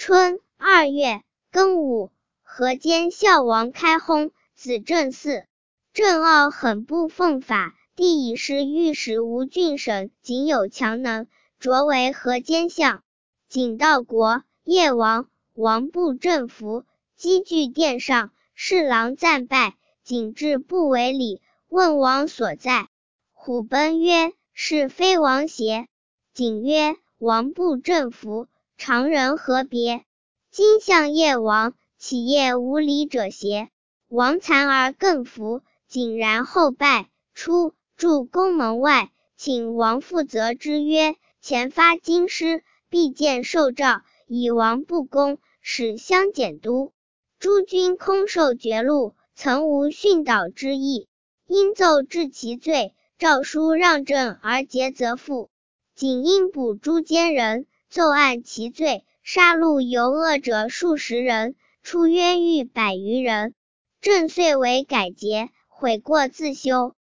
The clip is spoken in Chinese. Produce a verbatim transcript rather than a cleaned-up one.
春二月庚午，河间孝王开薨，子正嗣。郑傲很不奉法，帝以是御史吴郡省仅有强能，擢为河间相。景道国，夜王，王不正服，积聚殿上，侍郎赞拜，景至不为礼，问王所在。虎贲曰：是非王邪？景曰：王不正服，常人何别？今相夜王，岂夜无礼者邪？王惭而更服，景然后拜，出驻宫门外，请王负责之曰：前发京师，必见受诏，以王不恭，使相检督。诸君空受爵禄，曾无训导之意，因奏治其罪，诏书让朕而节则复。景因捕诸奸人，奏按其罪，杀戮尤恶者数十人，出冤狱百余人。朕遂为改节，悔过自修。